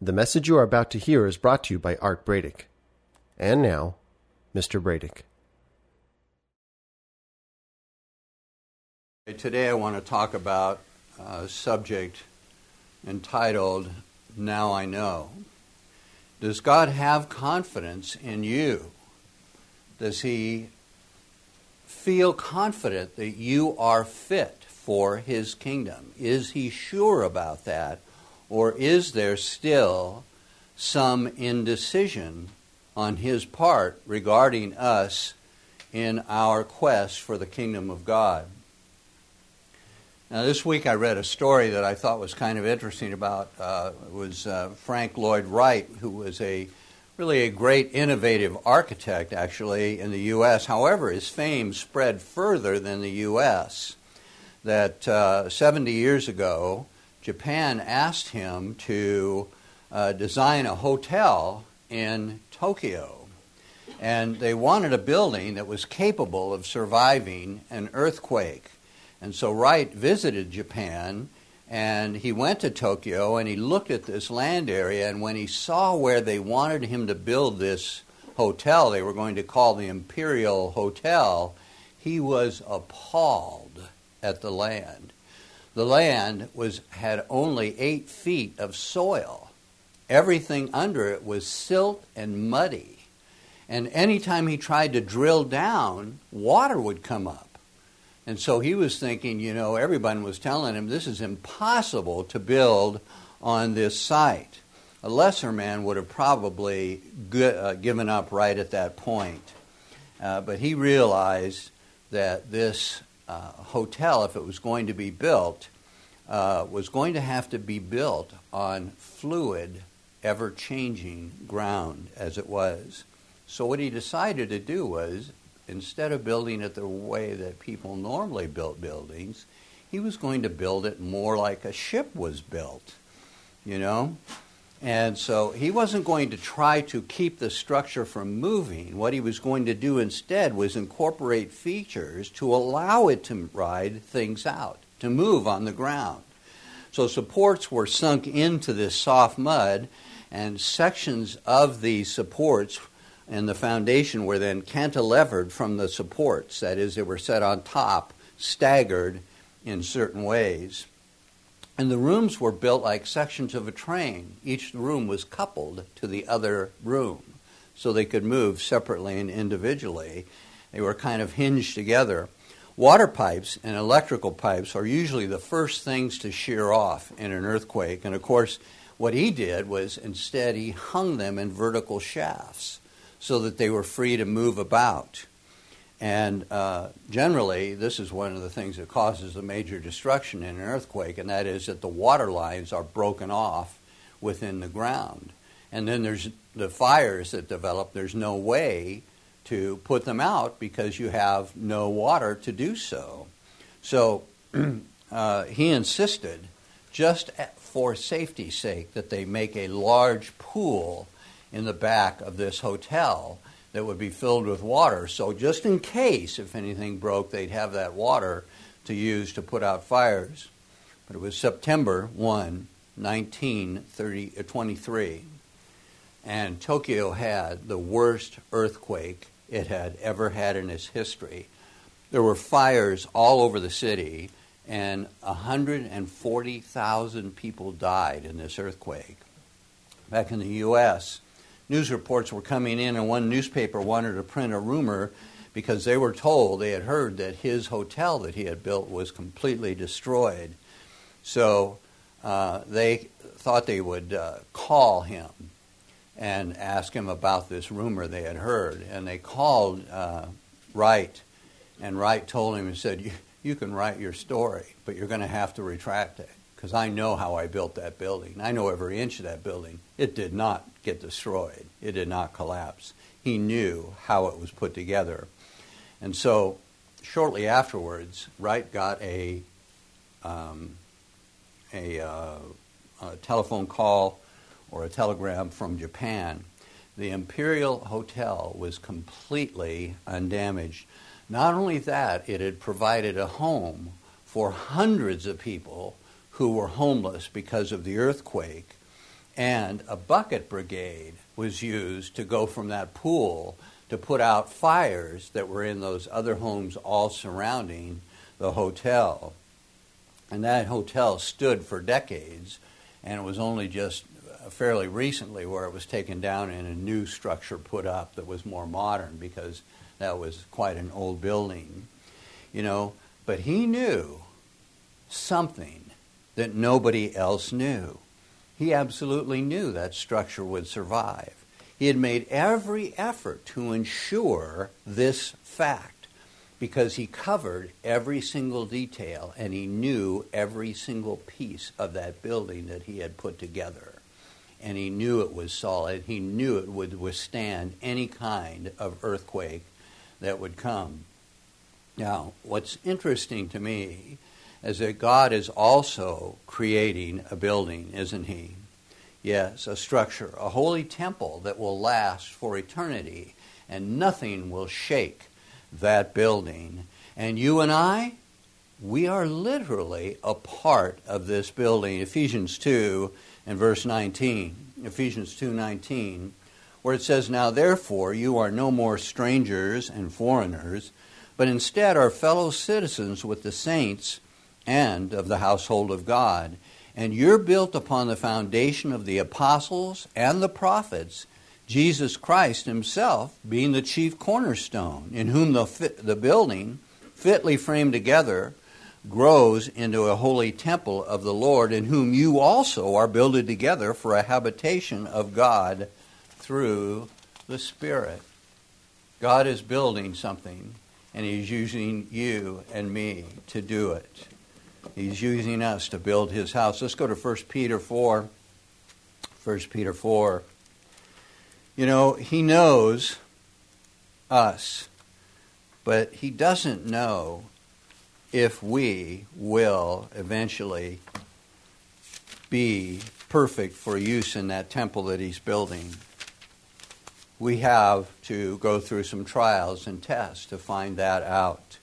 The message you are about to hear is brought to you by Art Bradick. And now, Mr. Bradick. Today I want to talk about a subject entitled, Now I Know. Does God have confidence in you? Does He feel confident that you are fit for His kingdom? Is He sure about that? Or is there still some indecision on His part regarding us in our quest for the kingdom of God? Now, this week I read a story that I thought was kind of interesting about, Frank Lloyd Wright, who was really a great innovative architect, actually, in the U.S. However, his fame spread further than the U.S. That 70 years ago, Japan asked him to design a hotel in Tokyo. And they wanted a building that was capable of surviving an earthquake. And so Wright visited Japan, and he went to Tokyo, and he looked at this land area, and when he saw where they wanted him to build this hotel, they were going to call the Imperial Hotel, he was appalled at the land. The land had only 8 feet of soil. Everything under it was silt and muddy. And anytime he tried to drill down, water would come up. And so he was thinking, everyone was telling him this is impossible to build on this site. A lesser man would have probably given up right at that point. But he realized that this hotel, if it was going to be built, was going to have to be built on fluid, ever-changing ground as it was. So what he decided to do was, instead of building it the way that people normally built buildings, he was going to build it more like a ship was built, And so he wasn't going to try to keep the structure from moving. What he was going to do instead was incorporate features to allow it to ride things out, to move on the ground. So supports were sunk into this soft mud, and sections of these supports and the foundation were then cantilevered from the supports. That is, they were set on top, staggered in certain ways. And the rooms were built like sections of a train. Each room was coupled to the other room, so they could move separately and individually. They were kind of hinged together. Water pipes and electrical pipes are usually the first things to shear off in an earthquake. And of course, what he did was instead he hung them in vertical shafts so that they were free to move about. And generally, this is one of the things that causes a major destruction in an earthquake, and that is that the water lines are broken off within the ground. And then there's the fires that develop. There's no way to put them out because you have no water to do so. So he insisted, just for safety's sake, that they make a large pool in the back of this hotel that would be filled with water. So just in case, if anything broke, they'd have that water to use to put out fires. But it was September 1, 1923, and Tokyo had the worst earthquake it had ever had in its history. There were fires all over the city, and 140,000 people died in this earthquake. Back in the U.S., news reports were coming in, and one newspaper wanted to print a rumor because they had heard that his hotel that he had built was completely destroyed. So they thought they would call him and ask him about this rumor they had heard. And they called Wright, and Wright told him and said, you can write your story, but you're going to have to retract it, because I know how I built that building. I know every inch of that building. It did not get destroyed. It did not collapse. He knew how it was put together. And so shortly afterwards, Wright got a telephone call or a telegram from Japan. The Imperial Hotel was completely undamaged. Not only that, it had provided a home for hundreds of people who were homeless because of the earthquake. and a bucket brigade was used to go from that pool to put out fires that were in those other homes all surrounding the hotel. And that hotel stood for decades, and it was only just fairly recently where it was taken down and a new structure put up that was more modern, because that was quite an old building. But he knew something that nobody else knew. He absolutely knew that structure would survive. He had made every effort to ensure this fact, because he covered every single detail and he knew every single piece of that building that he had put together. And he knew it was solid. He knew it would withstand any kind of earthquake that would come. Now, what's interesting to me is that God is also creating a building, isn't he? Yes, a structure, a holy temple that will last for eternity, and nothing will shake that building. And you and I, we are literally a part of this building. Ephesians 2 and verse 19, Ephesians 2:19, where it says, "Now therefore you are no more strangers and foreigners, but instead are fellow citizens with the saints and of the household of God. And you're built upon the foundation of the apostles and the prophets, Jesus Christ himself being the chief cornerstone, in whom the building, fitly framed together, grows into a holy temple of the Lord, in whom you also are builded together for a habitation of God through the Spirit." God is building something, and he's using you and me to do it. He's using us to build his house. Let's go to 1 Peter 4. 1 Peter 4. He knows us, but he doesn't know if we will eventually be perfect for use in that temple that he's building. We have to go through some trials and tests to find that out.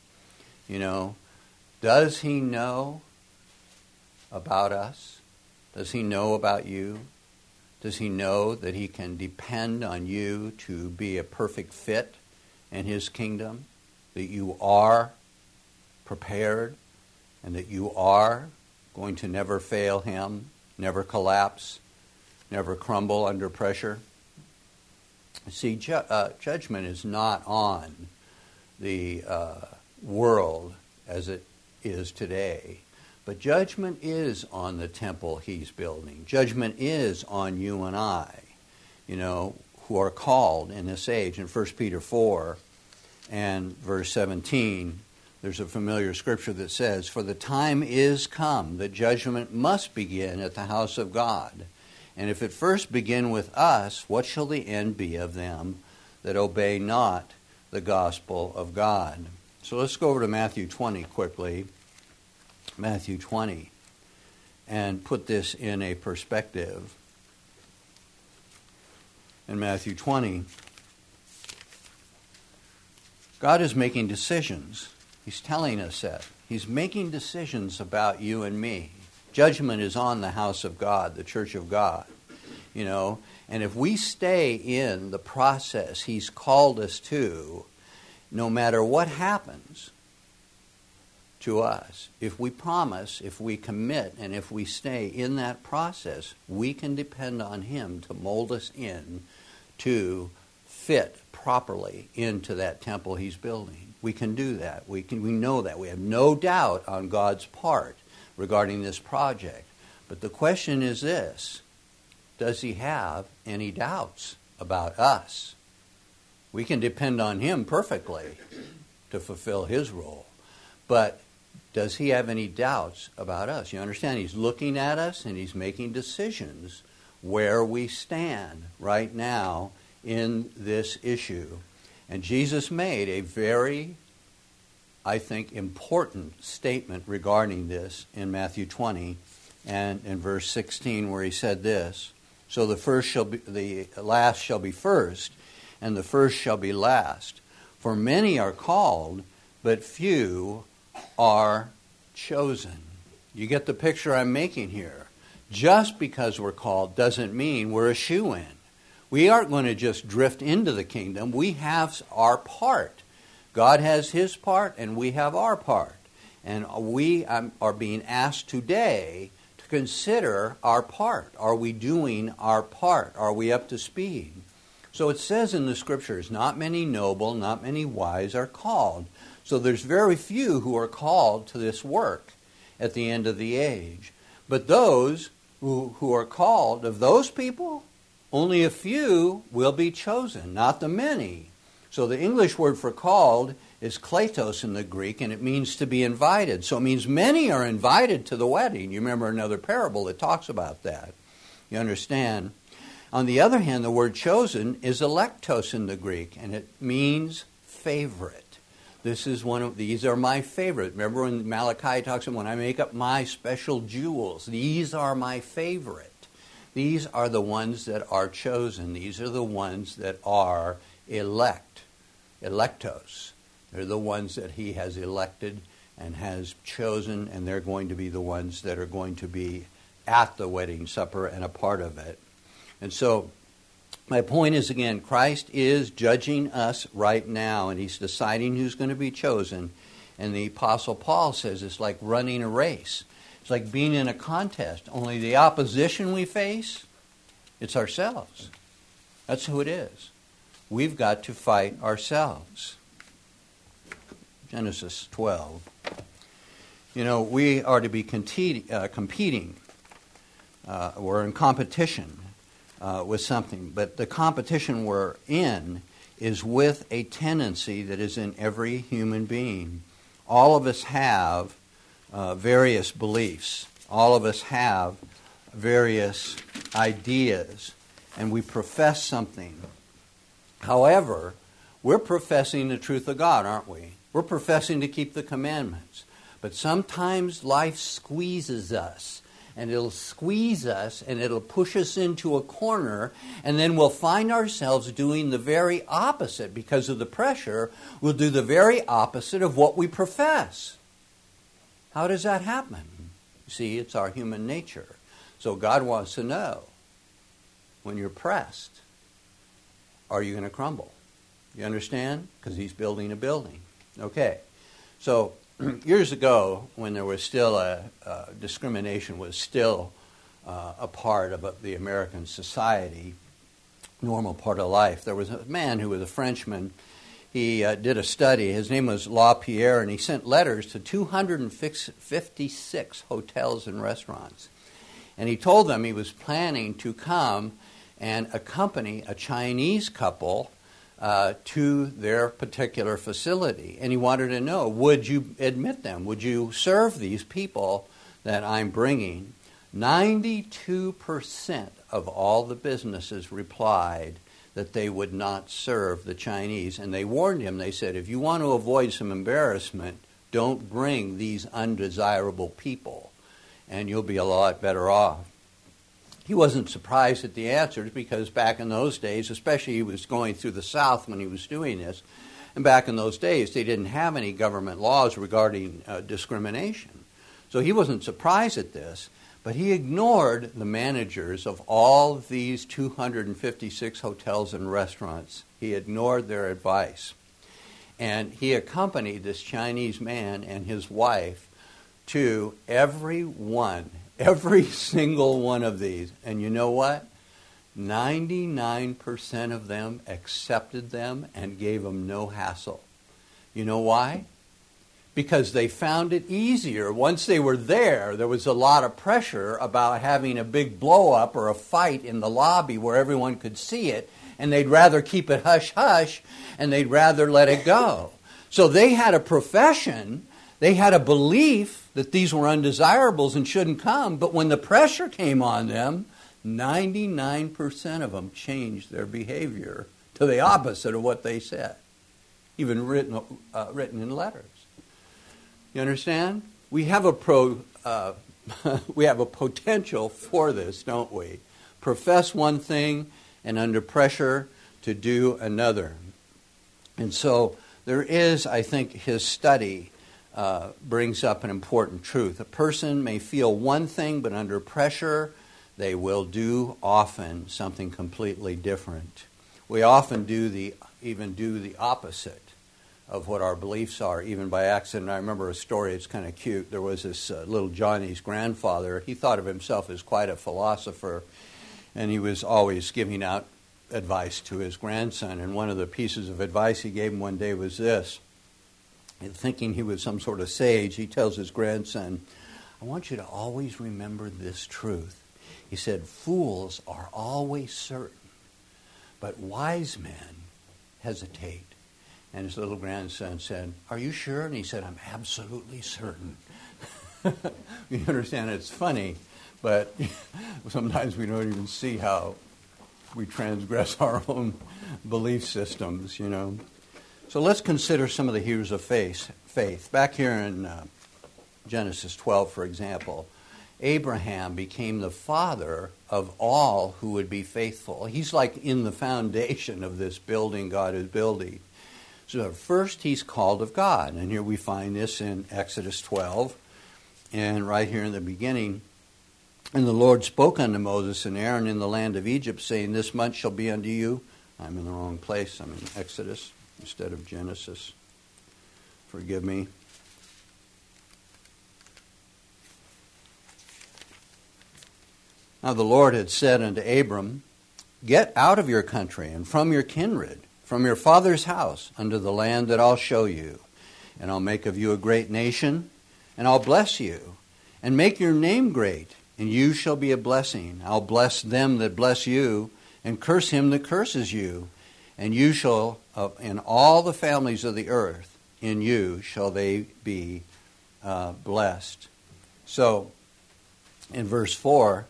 Does he know about us? Does he know about you? Does he know that he can depend on you to be a perfect fit in his kingdom? That you are prepared and that you are going to never fail him, never collapse, never crumble under pressure? See, judgment is not on the world as it is today, but judgment is on the temple he's building. Judgment is on you and I, who are called in this age. In 1 Peter 4 and verse 17, there's a familiar scripture that says, "For the time is come that judgment must begin at the house of God. And if it first begin with us, what shall the end be of them that obey not the gospel of God?" So let's go over to Matthew 20 quickly. Matthew 20. And put this in a perspective. In Matthew 20, God is making decisions. He's telling us that. He's making decisions about you and me. Judgment is on the house of God, the church of God. And if we stay in the process he's called us to, no matter what happens to us, if we promise, if we commit, and if we stay in that process, we can depend on him to mold us in to fit properly into that temple he's building. We can do that. We know that. We have no doubt on God's part regarding this project. But the question is this: does he have any doubts about us? We can depend on him perfectly to fulfill his role. But does he have any doubts about us? You understand, he's looking at us and he's making decisions where we stand right now in this issue. And Jesus made a very, I think, important statement regarding this in Matthew 20 and in verse 16, where he said this: "So the last shall be first, and the first shall be last. For many are called, but few are chosen." You get the picture I'm making here. just because we're called doesn't mean we're a shoo-in. We aren't going to just drift into the kingdom. We have our part. God has his part, and we have our part. And we are being asked today to consider our part. Are we doing our part? Are we up to speed? So it says in the Scriptures, not many noble, not many wise are called. So there's very few who are called to this work at the end of the age. But those who are called, of those people, only a few will be chosen, not the many. So the English word for called is kletos in the Greek, and it means to be invited. So it means many are invited to the wedding. You remember another parable that talks about that. You understand? On the other hand, the word chosen is electos in the Greek, and it means favorite. These are my favorite. Remember when Malachi talks about when I make up my special jewels, these are my favorite. These are the ones that are chosen. These are the ones that are electos. They're the ones that he has elected and has chosen, and they're going to be the ones that are going to be at the wedding supper and a part of it. And so my point is, again, Christ is judging us right now, and he's deciding who's going to be chosen. And the Apostle Paul says it's like running a race. It's like being in a contest. Only the opposition we face, it's ourselves. That's who it is. We've got to fight ourselves. Genesis 12. You know, we are to be competing. We're in competition with something. But the competition we're in is with a tendency that is in every human being. All of us have various beliefs. All of us have various ideas, and we profess something. However, we're professing the truth of God, aren't we? We're professing to keep the commandments. But sometimes life squeezes us, and it'll squeeze us, and it'll push us into a corner, and then we'll find ourselves doing the very opposite. Because of the pressure, we'll do the very opposite of what we profess. How does that happen? See, it's our human nature. So God wants to know, when you're pressed, are you going to crumble? You understand? Because he's building a building. Okay. So years ago, when there was still discrimination was still a part of the American society, normal part of life, there was a man who was a Frenchman. He did a study. His name was LaPierre, and he sent letters to 256 hotels and restaurants. And he told them he was planning to come and accompany a Chinese couple to their particular facility. And he wanted to know, would you admit them? Would you serve these people that I'm bringing? 92% of all the businesses replied that they would not serve the Chinese. And they warned him, they said, if you want to avoid some embarrassment, don't bring these undesirable people, and you'll be a lot better off. He wasn't surprised at the answers, because back in those days, especially he was going through the South when he was doing this, and back in those days they didn't have any government laws regarding discrimination. So he wasn't surprised at this, but he ignored the managers of all of these 256 hotels and restaurants. He ignored their advice. And he accompanied this Chinese man and his wife to every single one of these. And you know what? 99% of them accepted them and gave them no hassle. You know why? Because they found it easier. Once they were there was a lot of pressure about having a big blow-up or a fight in the lobby where everyone could see it, and they'd rather keep it hush-hush, and they'd rather let it go. So they had a profession, they had a belief that these were undesirables and shouldn't come, but when the pressure came on them, 99% of them changed their behavior to the opposite of what they said, even written in letters. You understand? We have a potential for this, don't we? Profess one thing and under pressure to do another. And so there is, I think, his study brings up an important truth. A person may feel one thing, but under pressure they will do often something completely different. We often even do the opposite of what our beliefs are, even by accident. I remember a story, it's kind of cute. There was this little Johnny's grandfather. He thought of himself as quite a philosopher, and he was always giving out advice to his grandson. And one of the pieces of advice he gave him one day was this. Thinking he was some sort of sage, he tells his grandson, I want you to always remember this truth. He said, fools are always certain, but wise men hesitate. And his little grandson said, are you sure? And he said, I'm absolutely certain. You understand, it's funny, but sometimes we don't even see how we transgress our own belief systems, you know. So let's consider some of the heroes of faith. Back here in Genesis 12, for example, Abraham became the father of all who would be faithful. He's like in the foundation of this building God is building. So first he's called of God. And here we find this in Exodus 12. And right here in the beginning, and the Lord spoke unto Moses and Aaron in the land of Egypt, saying, this much shall be unto you. I'm in the wrong place. I'm in Exodus instead of Genesis. Forgive me. Now the Lord had said unto Abram, get out of your country and from your kindred, from your father's house, unto the land that I'll show you. And I'll make of you a great nation, and I'll bless you, and make your name great, and you shall be a blessing. I'll bless them that bless you, and curse him that curses you. And you shall, in all the families of the earth, in you shall they be blessed. So, in verse 4,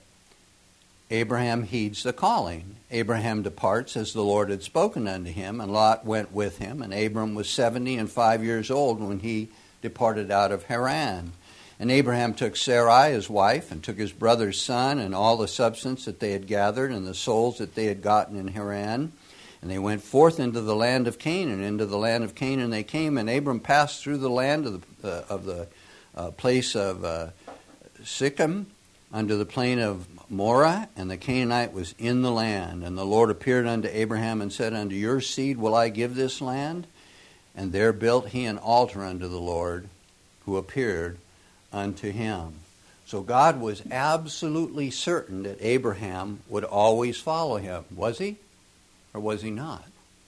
Abraham heeds the calling. Abraham departs as the Lord had spoken unto him, and Lot went with him. And Abram was 75 years old when he departed out of Haran. And Abraham took Sarai his wife, and took his brother's son, and all the substance that they had gathered, and the souls that they had gotten in Haran. And they went forth into the land of Canaan. Into the land of Canaan they came, and Abram passed through the land of the place of Shechem, unto the plain of Moreh, and the Canaanite was in the land. And the Lord appeared unto Abraham and said, unto your seed will I give this land. And there built he an altar unto the Lord, who appeared unto him. So God was absolutely certain that Abraham would always follow him. Was he? Or was he not?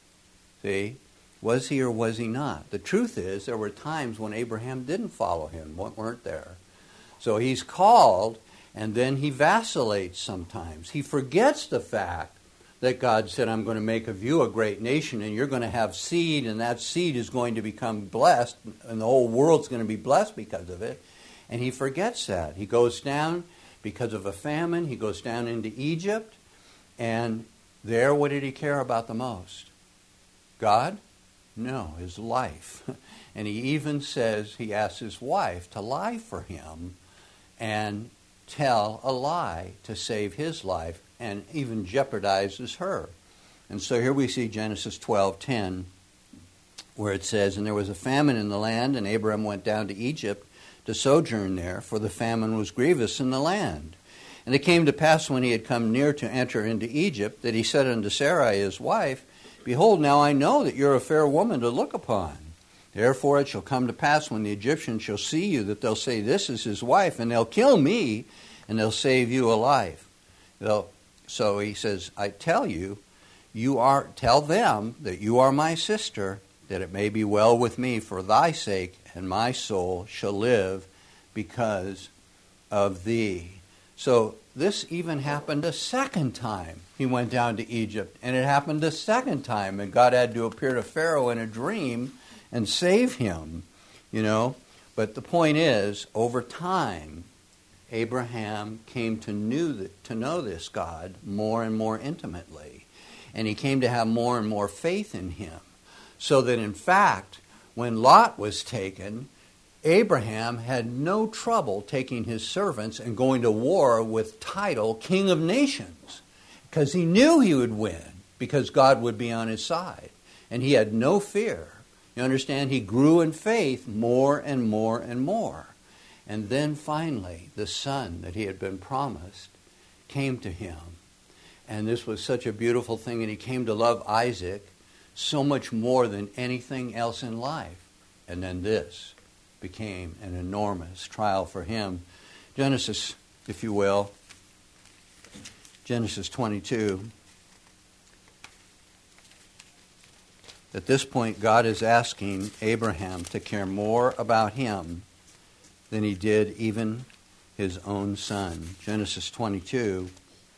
See? Was he or was he not? The truth is, there were times when Abraham didn't follow him, weren't there? So he's called, and then he vacillates sometimes. He forgets the fact that God said, I'm going to make of you a great nation, and you're going to have seed, and that seed is going to become blessed, and the whole world's going to be blessed because of it. And he forgets that. He goes down because of a famine. He goes down into Egypt, and there, what did he care about the most? God? No, his life. And he even says, he asks his wife to lie for him and tell a lie to save his life, and even jeopardizes her. And so here we see Genesis 12:10, where it says, and there was a famine in the land, and Abraham went down to Egypt to sojourn there, for the famine was grievous in the land. And it came to pass, when he had come near to enter into Egypt, that he said unto Sarai his wife, behold, now I know that you're a fair woman to look upon. Therefore it shall come to pass, when the Egyptians shall see you, that they'll say, this is his wife, and they'll kill me, and they'll save you alive. So he says, I tell you, tell them that you are my sister, that it may be well with me for thy sake, and my soul shall live because of thee. So this even happened a second time. He went down to Egypt, and it happened a second time, and God had to appear to Pharaoh in a dream and save him, you know. But the point is, over time, Abraham came to know this God more and more intimately, and he came to have more and more faith in him. So that in fact, when Lot was taken, Abraham had no trouble taking his servants and going to war with title King of Nations, because he knew he would win, because God would be on his side. And he had no fear. You understand? He grew in faith more and more and more. And then finally, the son that he had been promised came to him. And this was such a beautiful thing, and he came to love Isaac so much more than anything else in life. And then this became an enormous trial for him. Genesis, if you will, Genesis 22. At this point, God is asking Abraham to care more about him than he did even his own son. Genesis 22,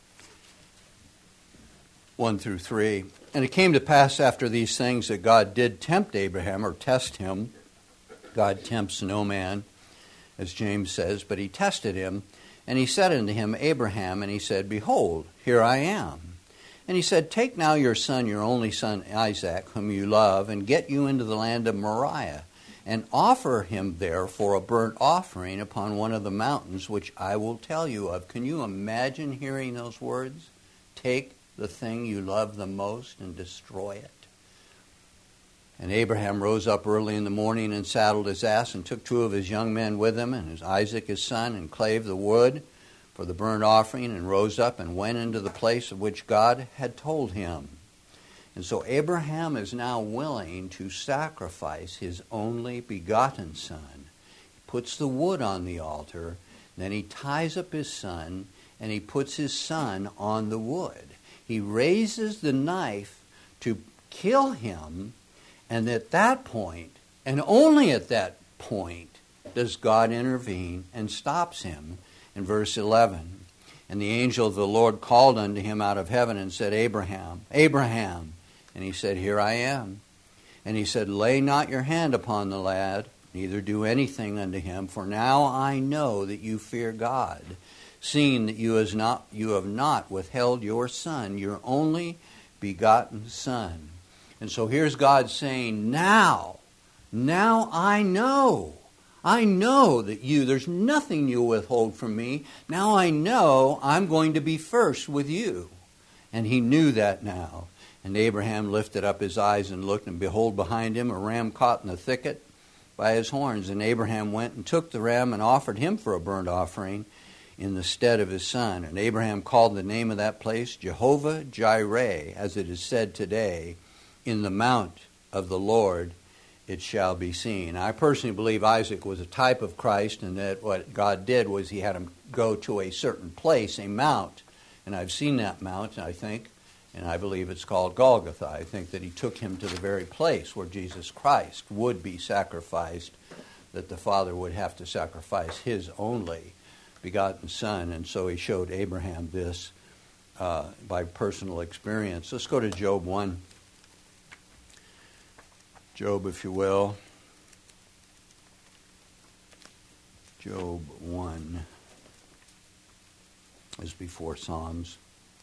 1 through 3. And it came to pass after these things that God did tempt Abraham, or test him. God tempts no man, as James says, but he tested him. And he said unto him, Abraham, and he said, Behold, here I am. And he said, Take now your son, your only son Isaac, whom you love, and get you into the land of Moriah, and offer him there for a burnt offering upon one of the mountains which I will tell you of. Can you imagine hearing those words? Take the thing you love the most and destroy it. And Abraham rose up early in the morning and saddled his ass and took 2 of his young men with him and his Isaac his son, and clave the wood for the burnt offering, and rose up and went into the place of which God had told him. And so Abraham is now willing to sacrifice his only begotten son. He puts the wood on the altar, then he ties up his son, and he puts his son on the wood. He raises the knife to kill him, and at that point, and only at that point, does God intervene and stops him. In verse 11, and the angel of the Lord called unto him out of heaven and said, Abraham, Abraham. And he said, Here I am. And he said, Lay not your hand upon the lad, neither do anything unto him, for now I know that you fear God, seeing that you have not withheld your son, your only begotten son. And so here's God saying, Now I know. I know that there's nothing you'll withhold from me. Now I know I'm going to be first with you. And he knew that now. And Abraham lifted up his eyes and looked, and behold, behind him a ram caught in the thicket by his horns. And Abraham went and took the ram and offered him for a burnt offering in the stead of his son. And Abraham called the name of that place Jehovah Jireh, as it is said today, in the mount of the Lord it shall be seen. I personally believe Isaac was a type of Christ, and that what God did was he had him go to a certain place, a mount. And I've seen that mount, I think, and I believe it's called Golgotha. I think that he took him to the very place where Jesus Christ would be sacrificed, that the Father would have to sacrifice his only begotten son. And so he showed Abraham this by personal experience. Let's go to Job 1. Job, if you will. Job 1 is before Psalms.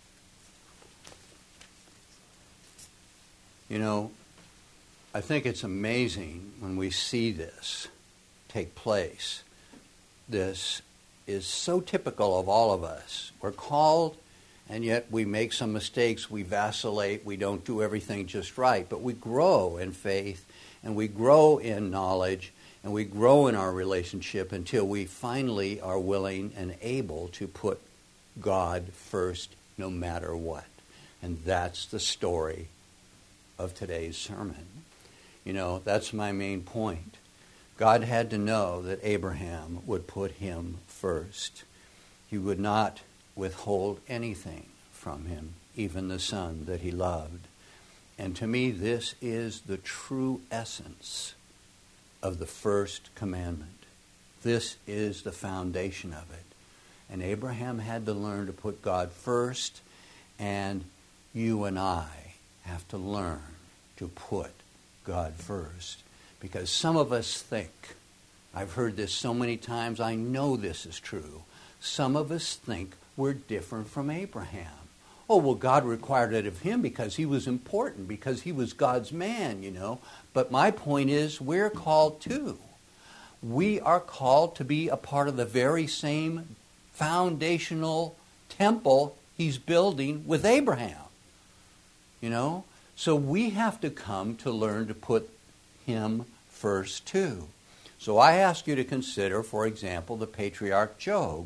You know, I think it's amazing when we see this take place. This is so typical of all of us. We're called, and yet we make some mistakes, we vacillate, we don't do everything just right. But we grow in faith, and we grow in knowledge, and we grow in our relationship until we finally are willing and able to put God first no matter what. And that's the story of today's sermon. You know, that's my main point. God had to know that Abraham would put him first. He would not withhold anything from him, even the son that he loved. And to me, this is the true essence of the first commandment. This is the foundation of it. And Abraham had to learn to put God first, and you and I have to learn to put God first. Because some of us think, I've heard this so many times, I know this is true, some of us think we're different from Abraham. Oh, well, God required it of him because he was important, because he was God's man, you know. But my point is, we're called too. We are called to be a part of the very same foundational temple he's building with Abraham. You know? So we have to come to learn to put him first too. So I ask you to consider, for example, the patriarch Job.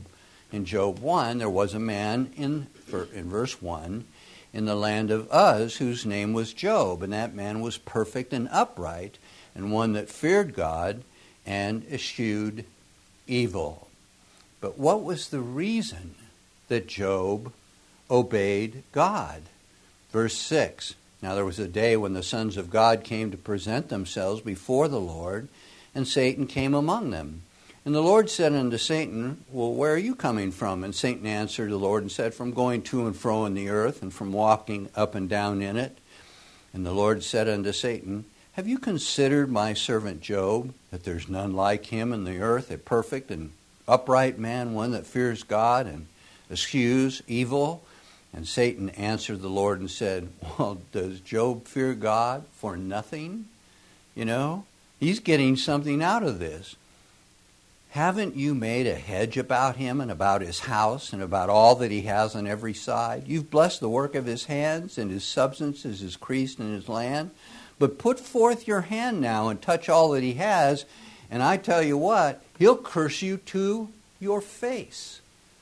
In Job 1, there was a man in verse 1 in the land of Uz whose name was Job, and that man was perfect and upright, and one that feared God and eschewed evil. But what was the reason that Job obeyed God? Verse 6, now there was a day when the sons of God came to present themselves before the Lord, and Satan came among them. And the Lord said unto Satan, well, where are you coming from? And Satan answered the Lord and said, from going to and fro in the earth, and from walking up and down in it. And the Lord said unto Satan, have you considered my servant Job, that there's none like him in the earth, a perfect and upright man, one that fears God and eschews evil? And Satan answered the Lord and said, well, does Job fear God for nothing? You know, he's getting something out of this. Haven't you made a hedge about him and about his house and about all that he has on every side? You've blessed the work of his hands, and his substance is increased in his land. But put forth your hand now and touch all that he has, and I tell you what, he'll curse you to your face.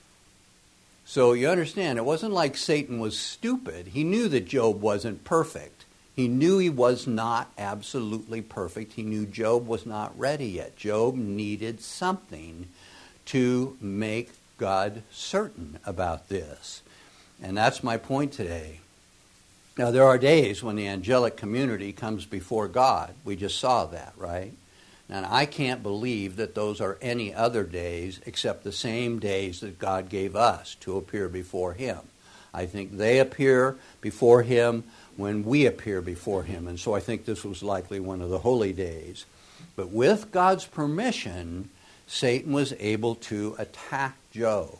So you understand, it wasn't like Satan was stupid. He knew that Job wasn't perfect. He knew he was not absolutely perfect. He knew Job was not ready yet. Job needed something to make God certain about this. And that's my point today. Now, there are days when the angelic community comes before God. We just saw that, right? And I can't believe that those are any other days except the same days that God gave us to appear before him. I think they appear before him when we appear before him. And so I think this was likely one of the holy days. But with God's permission, Satan was able to attack Job.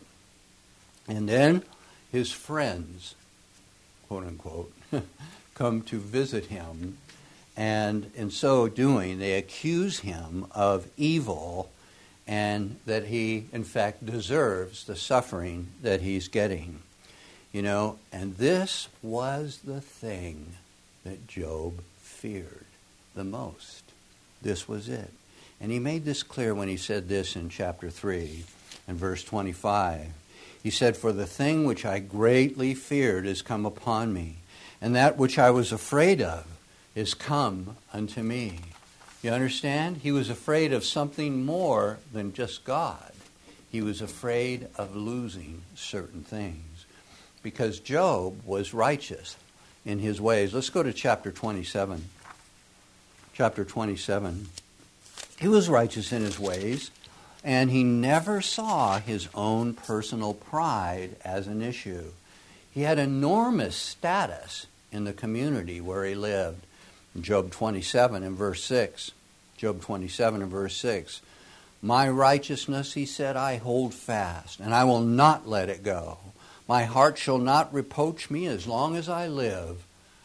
And then his friends, quote unquote, come to visit him. And in so doing, they accuse him of evil and that he, in fact, deserves the suffering that he's getting. You know, and this was the thing that Job feared the most. This was it. And he made this clear when he said this in chapter 3 and verse 25. He said, for the thing which I greatly feared is come upon me, and that which I was afraid of is come unto me. You understand? He was afraid of something more than just God. He was afraid of losing certain things. Because Job was righteous in his ways. Let's go to chapter 27. Chapter 27. He was righteous in his ways, and he never saw his own personal pride as an issue. He had enormous status in the community where he lived. In Job 27 and verse 6. Job 27 and verse 6. My righteousness, he said, I hold fast, and I will not let it go. My heart shall not reproach me as long as I live.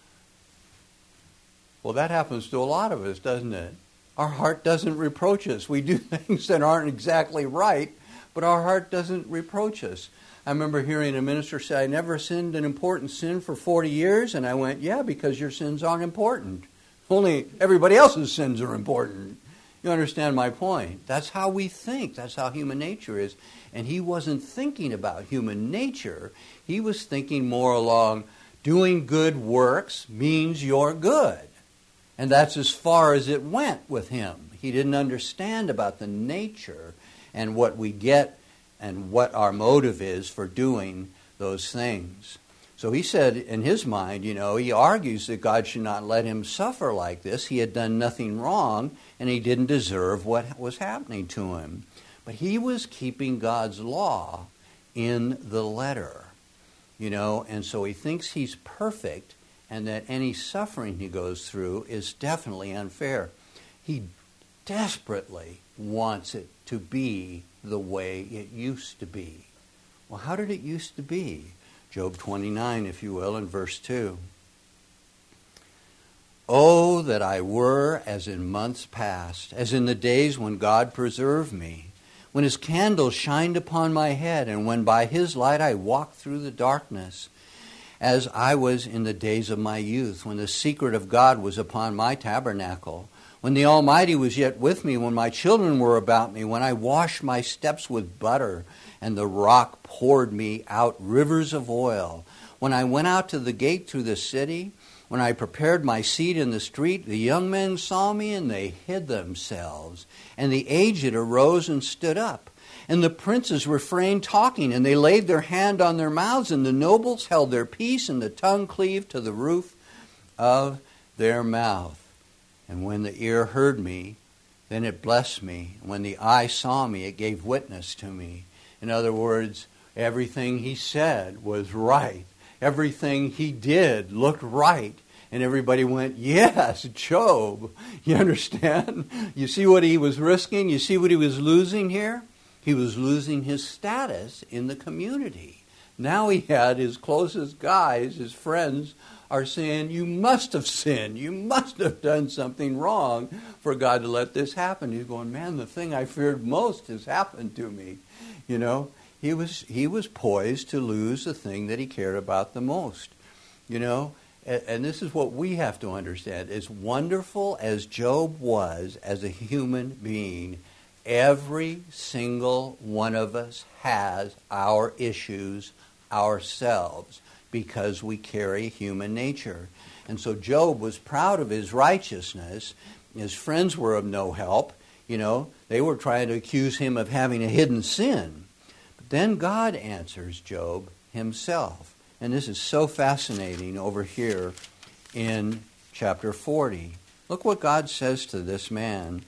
Well, that happens to a lot of us, doesn't it? Our heart doesn't reproach us. We do things that aren't exactly right, but our heart doesn't reproach us. I remember hearing a minister say, I never sinned an important sin for 40 years, and I went, yeah, because your sins aren't important. Only everybody else's sins are important. You understand my point? That's how we think. That's how human nature is. And he wasn't thinking about human nature. He was thinking more along, doing good works means you're good. And that's as far as it went with him. He didn't understand about the nature and what we get and what our motive is for doing those things. So he said in his mind, you know, he argues that God should not let him suffer like this. He had done nothing wrong, and he didn't deserve what was happening to him. But he was keeping God's law in the letter, you know, and so he thinks he's perfect and that any suffering he goes through is definitely unfair. He desperately wants it to be the way it used to be. Well, how did it used to be? Job 29, if you will, in verse 2. Oh, that I were as in months past, as in the days when God preserved me, when his candle shined upon my head, and when by his light I walked through the darkness, as I was in the days of my youth, when the secret of God was upon my tabernacle, when the Almighty was yet with me, when my children were about me, when I washed my steps with butter, and the rock poured me out rivers of oil, when I went out to the gate through the city, when I prepared my seat in the street, the young men saw me, and they hid themselves. And the aged arose and stood up. And the princes refrained talking, and they laid their hand on their mouths, and the nobles held their peace, and the tongue cleaved to the roof of their mouth. And when the ear heard me, then it blessed me. And when the eye saw me, it gave witness to me. In other words, everything he said was right. Everything he did looked right. And everybody went, yes, Job. You understand? You see what he was risking? You see what he was losing here? He was losing his status in the community. Now he had his closest guys, his friends, are saying, you must have sinned. You must have done something wrong for God to let this happen. He's going, man, the thing I feared most has happened to me. You know, he was poised to lose the thing that he cared about the most. You know, and this is what we have to understand. As wonderful as Job was as a human being, every single one of us has our issues ourselves because we carry human nature. And so Job was proud of his righteousness. His friends were of no help. You know, they were trying to accuse him of having a hidden sin. But then God answers Job himself. And this is so fascinating over here in chapter 40. Look what God says to this man.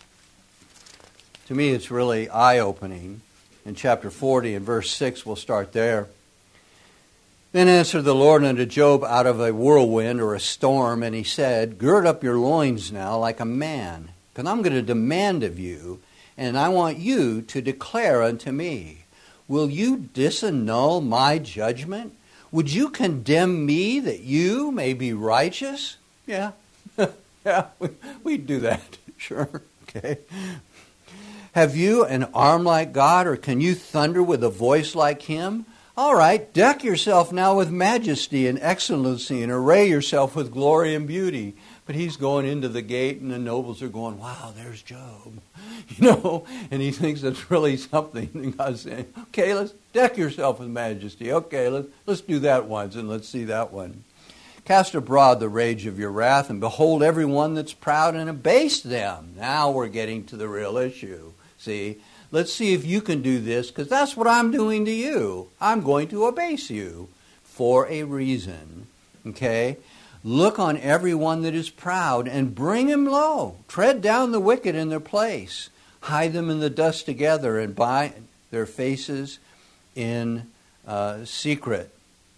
To me, it's really eye-opening. In chapter 40 and verse 6, we'll start there. Then answered the Lord unto Job out of a whirlwind or a storm, and he said, gird up your loins now like a man, because I'm going to demand of you, and I want you to declare unto me. Will you disannul my judgment? Would you condemn me that you may be righteous? Yeah, yeah, we'd do that. Sure, okay. Have you an arm like God, or can you thunder with a voice like him? All right, deck yourself now with majesty and excellency, and array yourself with glory and beauty. But he's going into the gate, and the nobles are going, wow, there's Job. You know, and he thinks it's really something. And God's saying, okay, let's deck yourself with majesty. Okay, let's do that once, and let's see that one. Cast abroad the rage of your wrath, and behold every one that's proud, and abase them. Now we're getting to the real issue. See, let's see if you can do this, because that's what I'm doing to you. I'm going to abase you for a reason. Okay? Look on every one that is proud, and bring him low. Tread down the wicked in their place. Hide them in the dust together, and bind their faces in secret.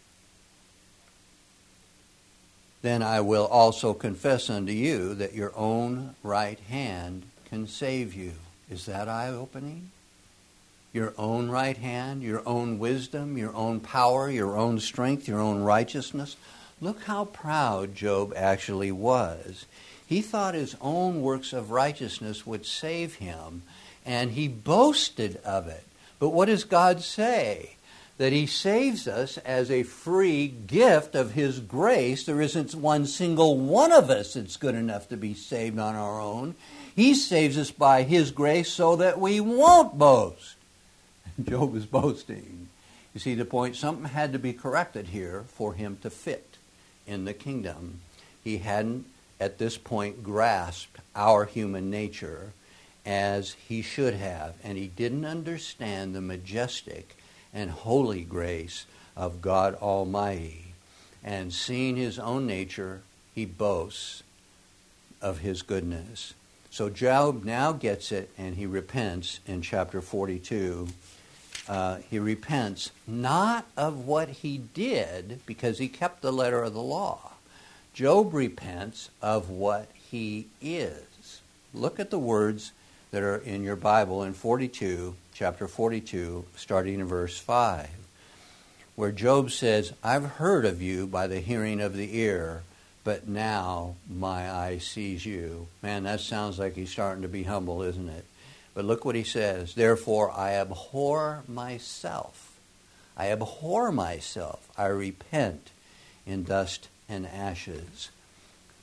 Then I will also confess unto you that your own right hand can save you. Is that eye-opening? Your own right hand, your own wisdom, your own power, your own strength, your own righteousness. Look how proud Job actually was. He thought his own works of righteousness would save him, and he boasted of it. But what does God say? That he saves us as a free gift of his grace. There isn't one single one of us that's good enough to be saved on our own. He saves us by his grace so that we won't boast. Job is boasting. You see the point? Something had to be corrected here for him to fit in the kingdom. He hadn't, at this point, grasped our human nature as he should have. And he didn't understand the majestic and holy grace of God Almighty. And seeing his own nature, he boasts of his goodness. So Job now gets it, and he repents in chapter 42. He repents not of what he did, because he kept the letter of the law. Job repents of what he is. Look at the words that are in your Bible in chapter 42, starting in verse 5, where Job says, I've heard of you by the hearing of the ear, but now my eye sees you. Man, that sounds like he's starting to be humble, isn't it? But look what he says. Therefore, I abhor myself. I abhor myself. I repent in dust and ashes.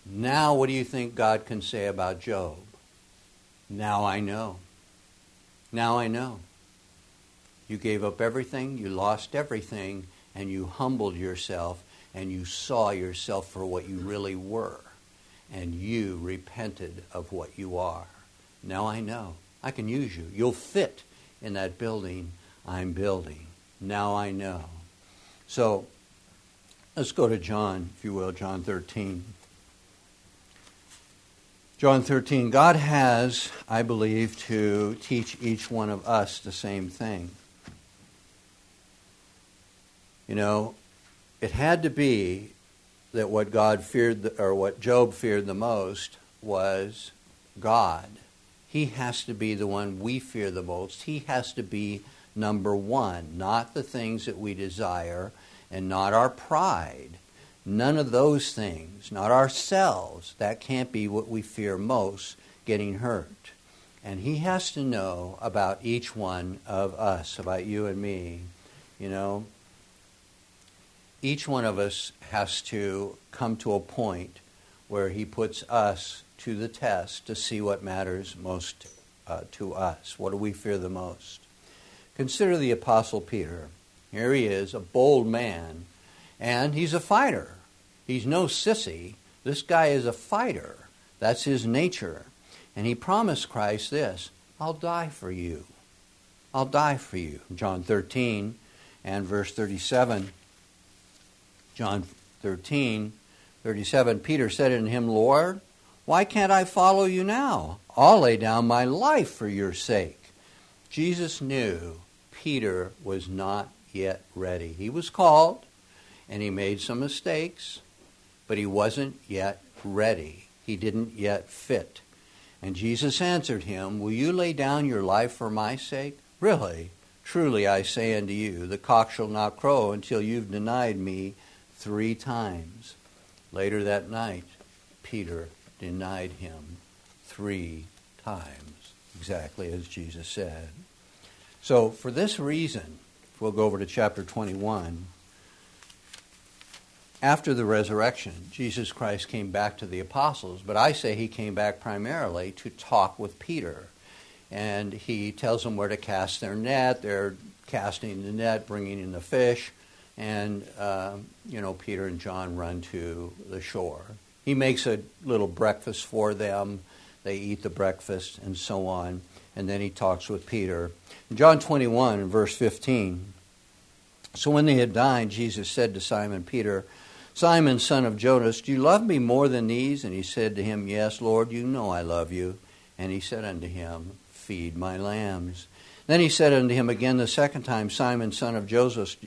Now what do you think God can say about Job? Now I know. Now I know. You gave up everything, you lost everything, and you humbled yourself, and you saw yourself for what you really were, and you repented of what you are. Now I know. I can use you. You'll fit in that building I'm building. Now I know. So let's go to John, if you will, John 13. John 13, God has, I believe, to teach each one of us the same thing. You know, it had to be that what God feared, or what Job feared the most, was God. He has to be the one we fear the most. He has to be number one, not the things that we desire and not our pride. None of those things, not ourselves. That can't be what we fear most, getting hurt. And he has to know about each one of us, about you and me. You know, each one of us has to come to a point where he puts us to the test to see what matters most to us. What do we fear the most? Consider the Apostle Peter. Here he is, a bold man, and he's a fighter. He's no sissy. This guy is a fighter. That's his nature. And he promised Christ this, I'll die for you. I'll die for you. John 13 and verse 37. John 13, 37, Peter said unto him, Lord, why can't I follow you now? I'll lay down my life for your sake. Jesus knew Peter was not yet ready. He was called, and he made some mistakes, but he wasn't yet ready. He didn't yet fit. And Jesus answered him, will you lay down your life for my sake? Really, truly I say unto you, the cock shall not crow until you've denied me 3 times. Later that night, Peter denied him 3 times, exactly as Jesus said. So for this reason, we'll go over to chapter 21. After the resurrection, Jesus Christ came back to the apostles, but I say he came back primarily to talk with Peter. And he tells them where to cast their net. They're casting the net, bringing in the fish. And, Peter and John run to the shore. He makes a little breakfast for them. They eat the breakfast and so on. And then he talks with Peter. In John 21, in verse 15, so when they had dined, Jesus said to Simon Peter, Simon, son of Jonas, do you love me more than these? And he said to him, Yes, Lord, you know I love you. And he said unto him, Feed my lambs. Then he said unto him again the second time, Simon, son of Jonas,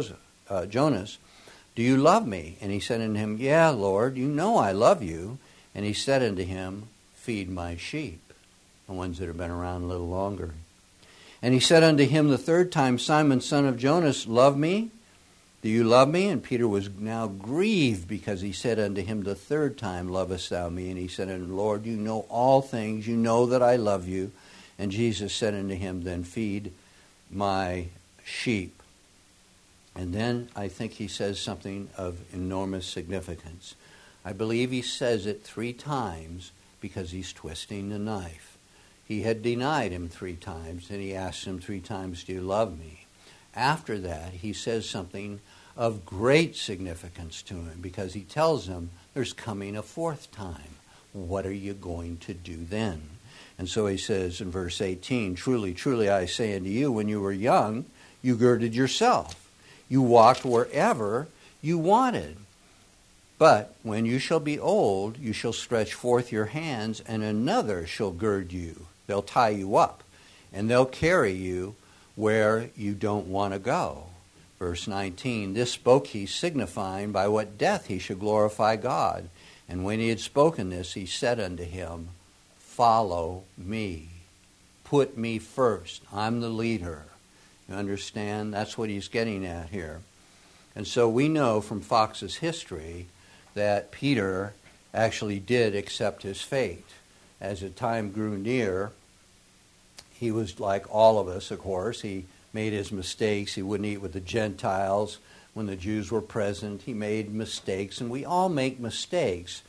do you love me? And he said unto him, Yeah, Lord, you know I love you. And he said unto him, Feed my sheep, the ones that have been around a little longer. And he said unto him the third time, Simon, son of Jonas, love me? Do you love me? And Peter was now grieved because he said unto him the third time, Lovest thou me? And he said unto him, Lord, you know all things. You know that I love you. And Jesus said unto him, Then feed my sheep. And then I think he says something of enormous significance. I believe he says it 3 times because he's twisting the knife. He had denied him 3 times, and he asked him 3 times, Do you love me? After that, he says something of great significance to him because he tells him there's coming a 4th time. What are you going to do then? And so he says in verse 18, Truly, truly, I say unto you, when you were young, you girded yourself. You walked wherever you wanted. But when you shall be old, you shall stretch forth your hands, and another shall gird you. They'll tie you up, and they'll carry you where you don't want to go. Verse 19, This spoke he, signifying by what death he should glorify God. And when he had spoken this, he said unto him, Follow me. Put me first. I'm the leader. You understand? That's what he's getting at here. And so we know from Fox's history that Peter actually did accept his fate. As the time grew near, he was like all of us, of course. He made his mistakes. He wouldn't eat with the Gentiles when the Jews were present. He made mistakes, and we all make mistakes.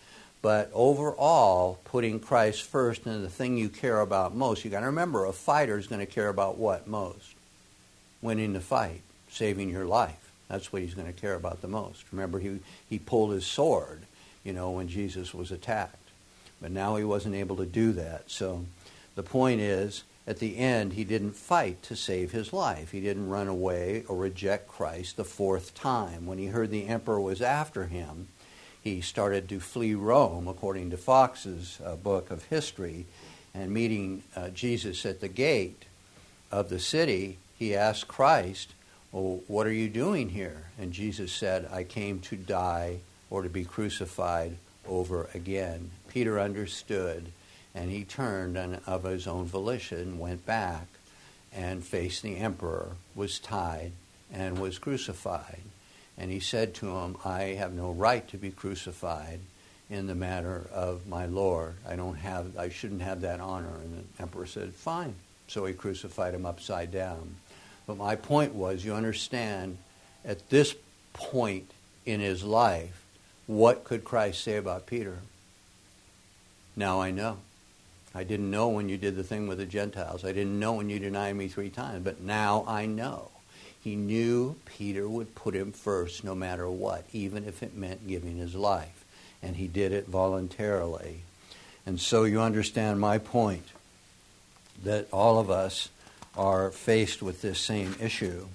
But overall, putting Christ first and the thing you care about most, you got to remember, a fighter is going to care about what most? Winning the fight, saving your life. That's what he's going to care about the most. Remember, he pulled his sword, when Jesus was attacked. But now he wasn't able to do that. So the point is, at the end, he didn't fight to save his life. He didn't run away or reject Christ the fourth time. When he heard the emperor was after him, he started to flee Rome, according to Fox's book of history. And meeting Jesus at the gate of the city, he asked Christ, "Oh, what are you doing here?" And Jesus said, "I came to die or to be crucified over again." Peter understood, and he turned and of his own volition, went back and faced the emperor, was tied, and was crucified. And he said to him, "I have no right to be crucified in the matter of my Lord. I shouldn't have that honor." And the emperor said, "Fine." So he crucified him upside down. But my point was, you understand, at this point in his life, what could Christ say about Peter? Now I know. I didn't know when you did the thing with the Gentiles. I didn't know when you denied me 3 times. But now I know. He knew Peter would put him first no matter what, even if it meant giving his life. And he did it voluntarily. And so you understand my point, that all of us are faced with this same issue.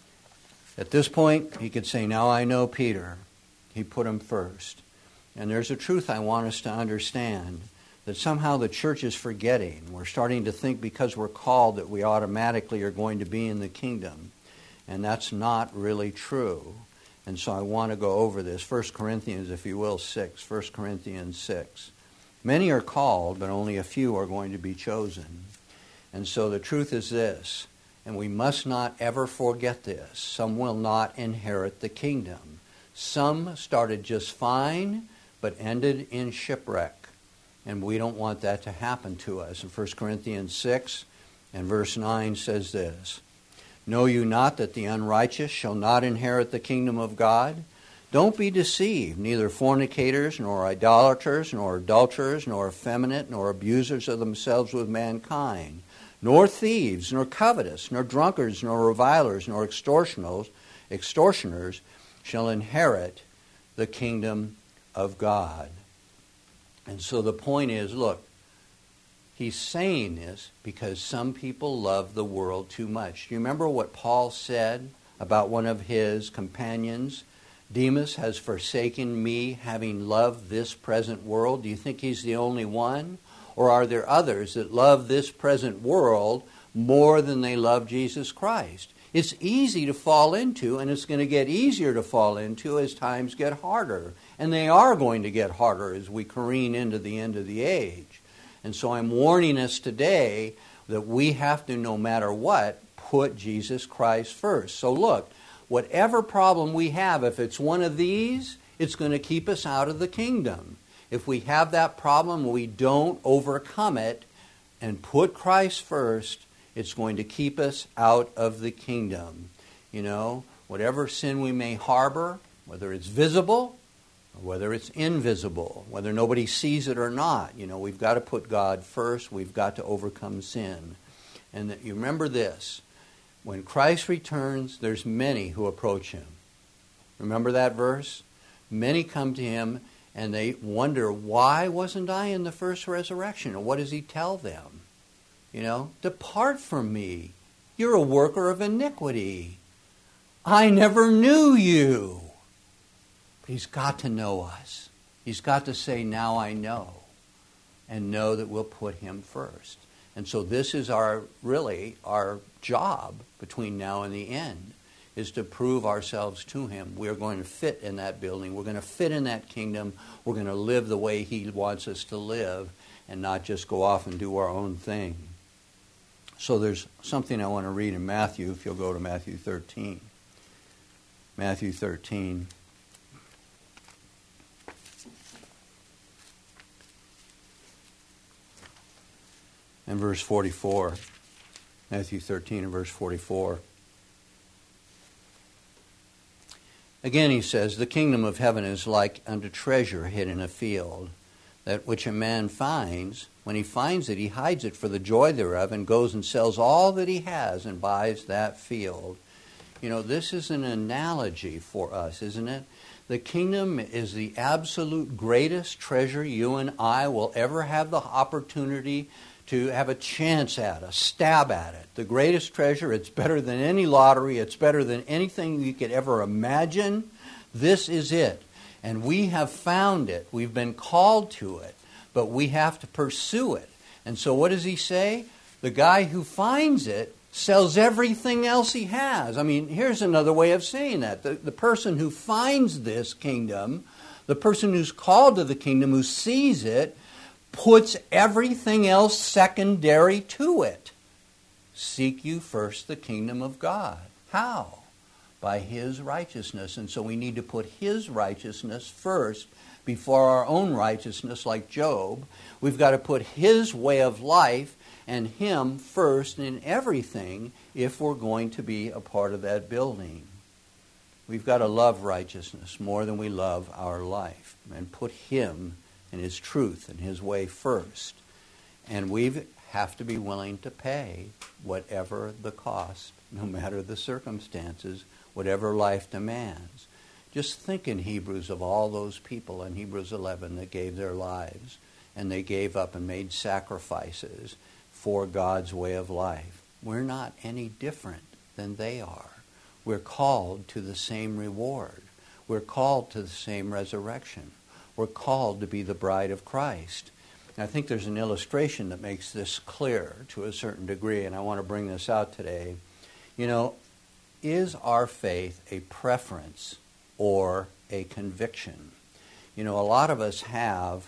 At this point, he could say, "Now I know Peter." He put him first. And there's a truth I want us to understand, that somehow the church is forgetting. We're starting to think because we're called that we automatically are going to be in the kingdom. And that's not really true. And so I want to go over this. 1 Corinthians, if you will, 6. 1 Corinthians 6. Many are called, but only a few are going to be chosen. And so the truth is this, and we must not ever forget this: some will not inherit the kingdom. Some started just fine, but ended in shipwreck. And we don't want that to happen to us. In 1 Corinthians 6 and verse 9 says this: "Know you not that the unrighteous shall not inherit the kingdom of God? Don't be deceived, neither fornicators, nor idolaters, nor adulterers, nor effeminate, nor abusers of themselves with mankind, nor thieves, nor covetous, nor drunkards, nor revilers, nor extortioners shall inherit the kingdom of God." And so the point is, look, he's saying this because some people love the world too much. Do you remember what Paul said about one of his companions? "Demas has forsaken me, having loved this present world." Do you think he's the only one? Or are there others that love this present world more than they love Jesus Christ? It's easy to fall into, and it's going to get easier to fall into as times get harder. And they are going to get harder as we careen into the end of the age. And so I'm warning us today that we have to, no matter what, put Jesus Christ first. So look, whatever problem we have, if it's one of these, it's going to keep us out of the kingdom. If we have that problem, we don't overcome it and put Christ first, it's going to keep us out of the kingdom. Whatever sin we may harbor, whether it's visible or whether it's invisible, whether nobody sees it or not, we've got to put God first. We've got to overcome sin. And that you remember this: when Christ returns, there's many who approach him. Remember that verse? Many come to him and they wonder, why wasn't I in the first resurrection? And what does he tell them? "Depart from me. You're a worker of iniquity. I never knew you." But he's got to know us. He's got to say, "Now I know," and know that we'll put him first. And so this is our job between now and the end, is to prove ourselves to him. We are going to fit in that building. We're going to fit in that kingdom. We're going to live the way he wants us to live and not just go off and do our own thing. So there's something I want to read in Matthew, if you'll go to Matthew 13. Matthew 13. And verse 44. Matthew 13 and verse 44. Again he says, "The kingdom of heaven is like unto treasure hid in a field, that which a man finds, when he finds it, he hides it for the joy thereof and goes and sells all that he has and buys that field. You know, this is an analogy for us, isn't it? The kingdom is the absolute greatest treasure you and I will ever have the opportunity to have a chance at, a stab at it. The greatest treasure. It's better than any lottery. It's better than anything you could ever imagine. This is it. And we have found it. We've been called to it. But we have to pursue it. And so what does he say? The guy who finds it sells everything else he has. I mean, here's another way of saying that. The person who finds this kingdom, the person who's called to the kingdom, who sees it, puts everything else secondary to it. Seek you first the kingdom of God. How? By his righteousness. And so we need to put his righteousness first before our own righteousness, like Job. We've got to put his way of life and him first in everything if we're going to be a part of that building. We've got to love righteousness more than we love our life and put him and his truth and his way first. And we have to be willing to pay whatever the cost, no matter the circumstances, whatever life demands. Just think in Hebrews of all those people in Hebrews 11 that gave their lives and they gave up and made sacrifices for God's way of life. We're not any different than they are. We're called to the same reward. We're called to the same resurrection. We're called to be the bride of Christ. And I think there's an illustration that makes this clear to a certain degree, and I want to bring this out today. You know, is our faith a preference or a conviction? You know, a lot of us have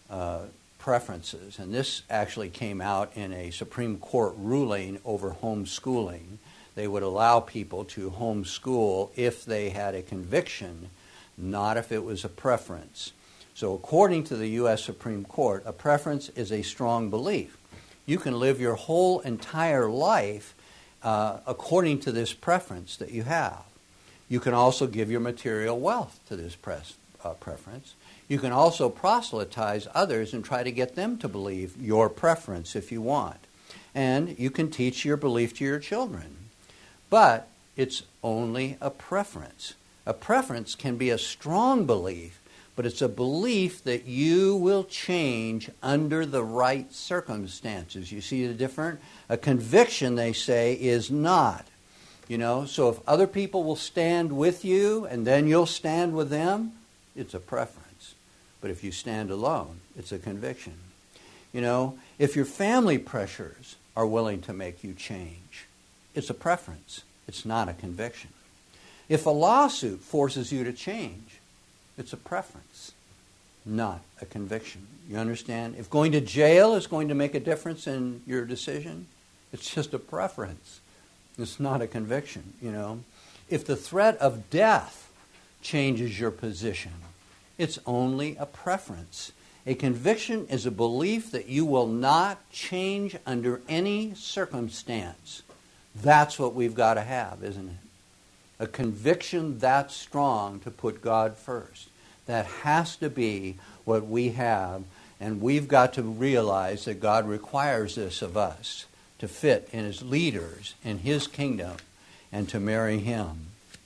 preferences, and this actually came out in a Supreme Court ruling over homeschooling. They would allow people to homeschool if they had a conviction, not if it was a preference. So according to the U.S. Supreme Court, a preference is a strong belief. You can live your whole entire life according to this preference that you have. You can also give your material wealth to this preference. You can also proselytize others and try to get them to believe your preference if you want. And you can teach your belief to your children. But it's only a preference. A preference can be a strong belief, but it's a belief that you will change under the right circumstances. You see the difference? A conviction, they say, is not. You know, so if other people will stand with you and then you'll stand with them, it's a preference. But if you stand alone, it's a conviction. You know, if your family pressures are willing to make you change, it's a preference. It's not a conviction. If a lawsuit forces you to change, it's a preference, not a conviction. You understand? If going to jail is going to make a difference in your decision, it's just a preference. It's not a conviction, you know. If the threat of death changes your position, it's only a preference. A conviction is a belief that you will not change under any circumstance. That's what we've got to have, isn't it? A conviction that strong to put God first. That has to be what we have, and we've got to realize that God requires this of us to fit in as leaders in his kingdom and to marry him.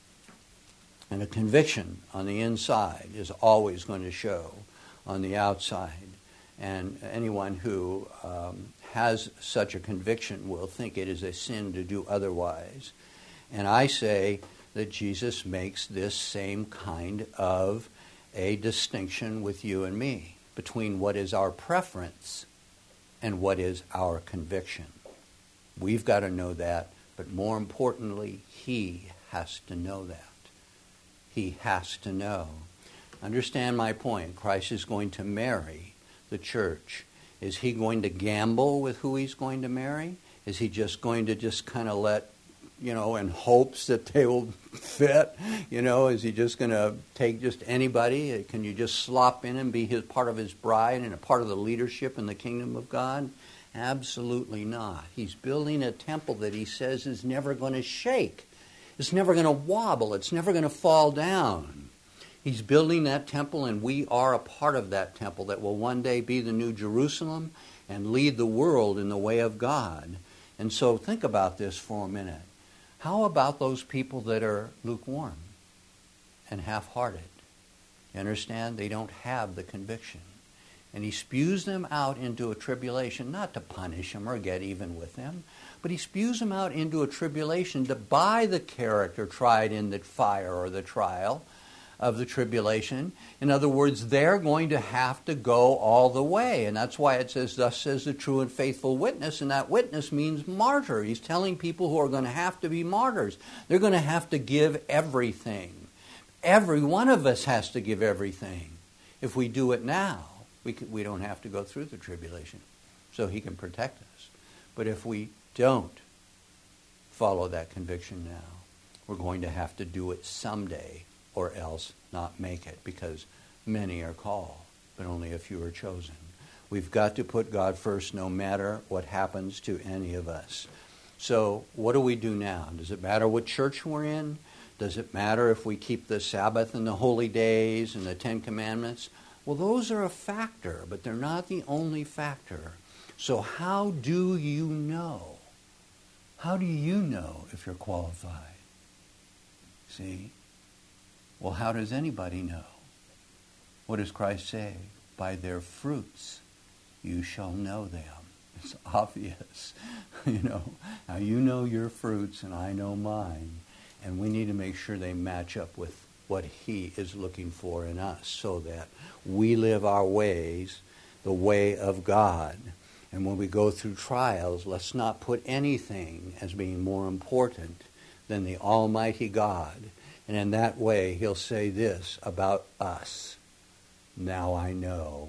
And a conviction on the inside is always going to show on the outside. And anyone who has such a conviction will think it is a sin to do otherwise. And I say that Jesus makes this same kind of a distinction with you and me between what is our preference and what is our conviction. We've got to know that, but more importantly, he has to know that. He has to know. Understand my point. Christ is going to marry the church. Is he going to gamble with who he's going to marry? Is he just going to just kind of let, you know, in hopes that they will fit? You know, is he just going to take just anybody? Can you just slop in and be his part of his bride and a part of the leadership in the kingdom of God? Absolutely not. He's building a temple that he says is never going to shake. It's never going to wobble. It's never going to fall down. He's building that temple, and we are a part of that temple that will one day be the New Jerusalem and lead the world in the way of God. And so think about this for a minute. How about those people that are lukewarm and half-hearted? You understand? They don't have the conviction. And he spews them out into a tribulation, not to punish them or get even with them, but he spews them out into a tribulation to buy the character tried in the fire or the trial of the tribulation. In other words, they're going to have to go all the way. And that's why it says, thus says the true and faithful witness, and that witness means martyr. He's telling people who are going to have to be martyrs. They're going to have to give everything. Every one of us has to give everything. If we do it now, we don't have to go through the tribulation, so he can protect us. But if we don't follow that conviction now, we're going to have to do it someday, or else not make it, because many are called, but only a few are chosen. We've got to put God first no matter what happens to any of us. So what do we do now? Does it matter what church we're in? Does it matter if we keep the Sabbath and the holy days and the Ten Commandments? Well, those are a factor, but they're not the only factor. So how do you know? How do you know if you're qualified? See? Well, how does anybody know? What does Christ say? By their fruits you shall know them. It's obvious. Now you know your fruits and I know mine. And we need to make sure they match up with what he is looking for in us, so that we live our ways the way of God. And when we go through trials, let's not put anything as being more important than the Almighty God. And in that way, he'll say this about us: now I know.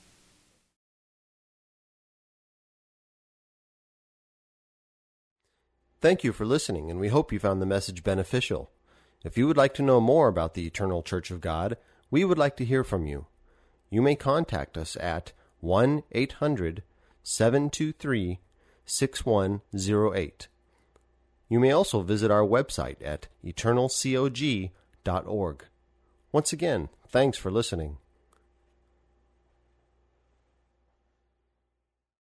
Thank you for listening, and we hope you found the message beneficial. If you would like to know more about the Eternal Church of God, we would like to hear from you. You may contact us at 1-800-723-6108. You may also visit our website at eternalcog.org. Once again, thanks for listening.